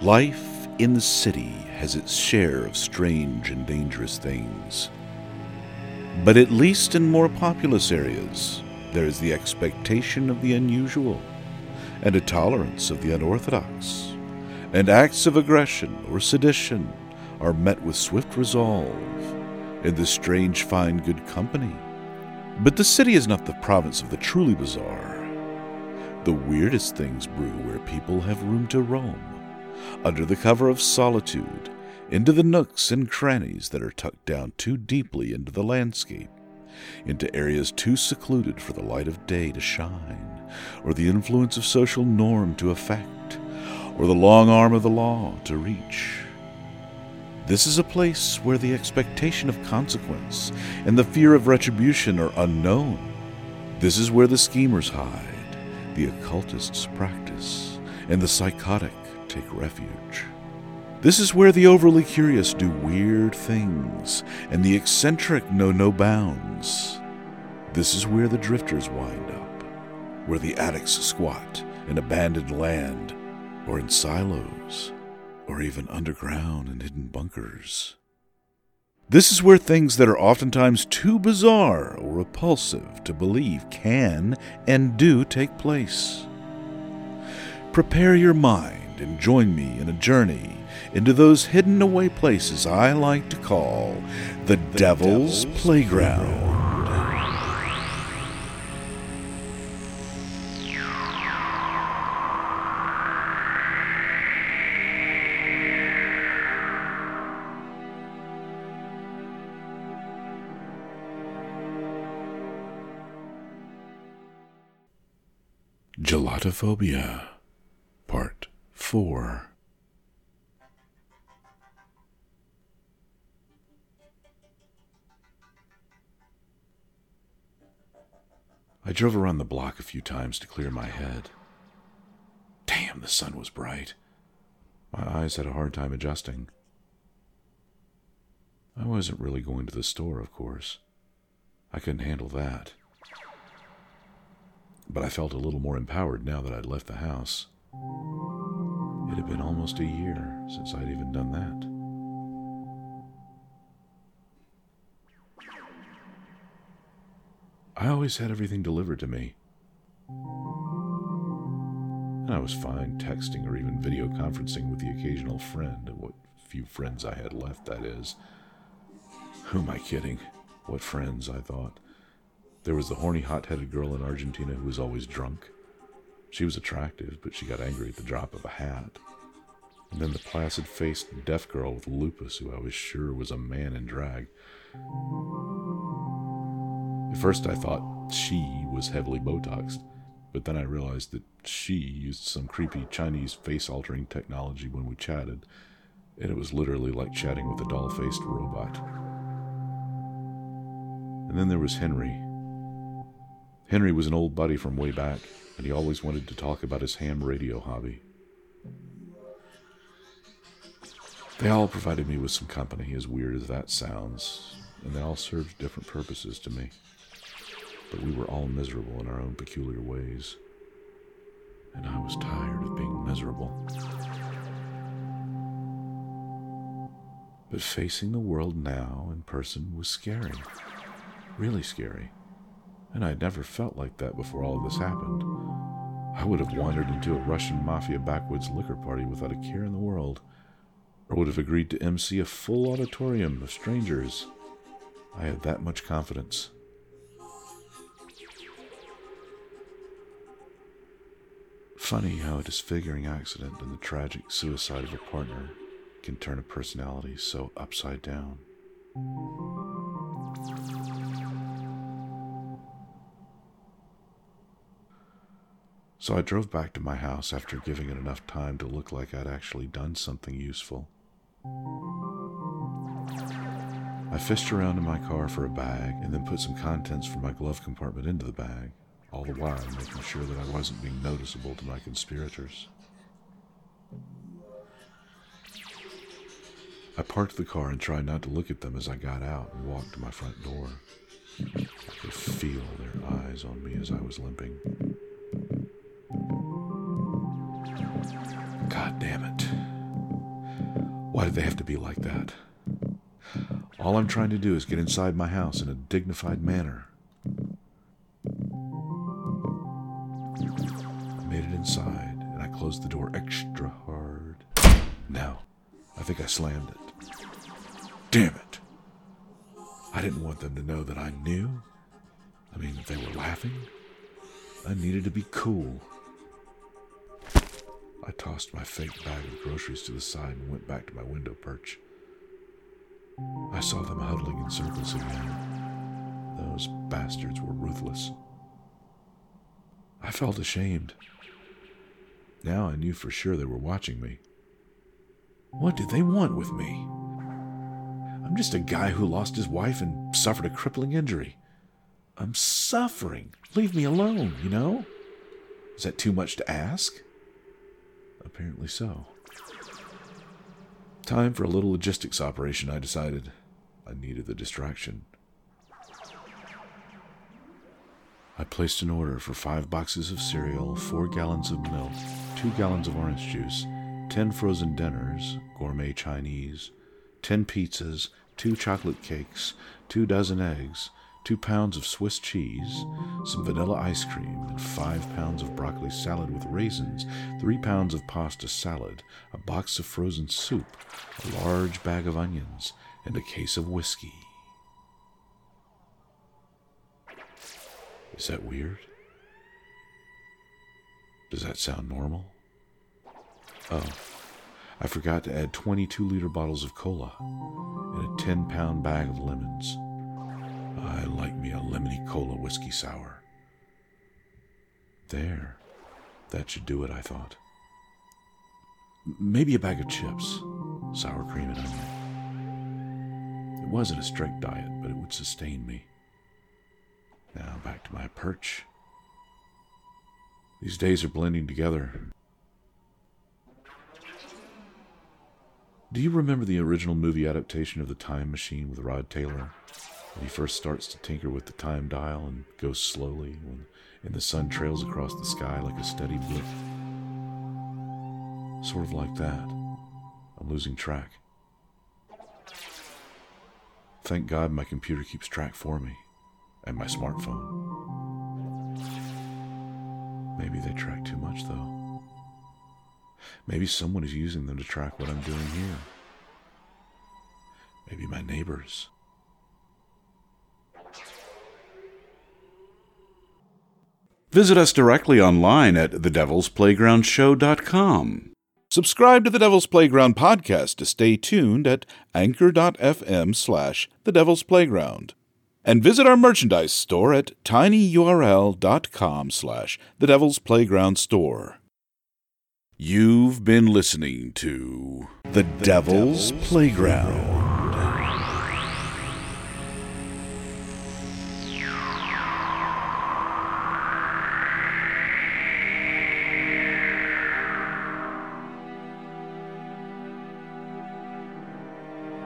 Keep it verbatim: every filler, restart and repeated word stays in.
Life in the city has its share of strange and dangerous things. But at least in more populous areas, there is the expectation of the unusual, and a tolerance of the unorthodox, and acts of aggression or sedition are met with swift resolve, and the strange find good company. But the city is not the province of the truly bizarre. The weirdest things brew where people have room to roam, under the cover of solitude, into the nooks and crannies that are tucked down too deeply into the landscape, into areas too secluded for the light of day to shine, or the influence of social norm to affect, or the long arm of the law to reach. This is a place where the expectation of consequence and the fear of retribution are unknown. This is where the schemers hide, the occultists practice, and the psychotic take refuge. This is where the overly curious do weird things, and the eccentric know no bounds. This is where the drifters wind up, where the addicts squat in abandoned land, or in silos, or even underground in hidden bunkers. This is where things that are oftentimes too bizarre or repulsive to believe can and do take place. Prepare your mind and join me in a journey into those hidden away places I like to call the, the Devil's, Devil's Playground. Playground. Gelatophobia, Part four. I drove around the block a few times to clear my head. Damn, the sun was bright. My eyes had a hard time adjusting. I wasn't really going to the store, of course. I couldn't handle that. But I felt a little more empowered now that I'd left the house. It had been almost a year since I'd even done that. I always had everything delivered to me. And I was fine texting or even video conferencing with the occasional friend, what few friends I had left, that is. Who am I kidding? What friends, I thought. There was the horny, hot-headed girl in Argentina who was always drunk. She was attractive, but she got angry at the drop of a hat. And then the placid-faced deaf girl with lupus who I was sure was a man in drag. At first I thought she was heavily Botoxed, but then I realized that she used some creepy Chinese face-altering technology when we chatted, and it was literally like chatting with a doll-faced robot. And then there was Henry. Henry was an old buddy from way back, and he always wanted to talk about his ham radio hobby. They all provided me with some company, as weird as that sounds, and they all served different purposes to me. But we were all miserable in our own peculiar ways, and I was tired of being miserable. But facing the world now in person was scary, really scary. And I'd never felt like that before all of this happened. I would have wandered into a Russian mafia backwoods liquor party without a care in the world, or would have agreed to emcee a full auditorium of strangers. I had that much confidence. Funny how a disfiguring accident and the tragic suicide of a partner can turn a personality so upside down. So I drove back to my house after giving it enough time to look like I'd actually done something useful. I fished around in my car for a bag and then put some contents from my glove compartment into the bag, all the while making sure that I wasn't being noticeable to my conspirators. I parked the car and tried not to look at them as I got out and walked to my front door. I could feel their eyes on me as I was limping. God damn it. Why did they have to be like that? All I'm trying to do is get inside my house in a dignified manner. I made it inside, and I closed the door extra hard. No, I think I slammed it. Damn it! I didn't want them to know that I knew. I mean, if they were laughing, I needed to be cool. I tossed my fake bag of groceries to the side and went back to my window perch. I saw them huddling in circles again. Those bastards were ruthless. I felt ashamed. Now I knew for sure they were watching me. What did they want with me? I'm just a guy who lost his wife and suffered a crippling injury. I'm suffering. Leave me alone, you know? Is that too much to ask? Apparently so. Time for a little logistics operation, I decided. I needed the distraction. I placed an order for five boxes of cereal, four gallons of milk, two gallons of orange juice, ten frozen dinners, gourmet Chinese, ten pizzas, two chocolate cakes, two dozen eggs, two pounds of Swiss cheese, some vanilla ice cream, and five pounds of broccoli salad with raisins, three pounds of pasta salad, a box of frozen soup, a large bag of onions, and a case of whiskey. Is that weird? Does that sound normal? Oh, I forgot to add twenty-two liter bottles of cola and a ten pound bag of lemons. I like me a lemony cola whiskey sour. There. That should do it, I thought. Maybe a bag of chips, sour cream and onion. It wasn't a strict diet, but it would sustain me. Now back to my perch. These days are blending together. Do you remember the original movie adaptation of The Time Machine with Rod Taylor? When he first starts to tinker with the time dial and goes slowly, when, and the sun trails across the sky like a steady blip. Sort of like that. I'm losing track. Thank God my computer keeps track for me, and my smartphone. Maybe they track too much, though. Maybe someone is using them to track what I'm doing here. Maybe my neighbors. Visit us directly online at the devils playground show dot com. Subscribe to the Devil's Playground podcast to stay tuned at anchor.fm slash the Devil's Playground. And visit our merchandise store at tinyurl.com slash the Devil's Playground store. You've been listening to The, the Devil's, Devil's Playground.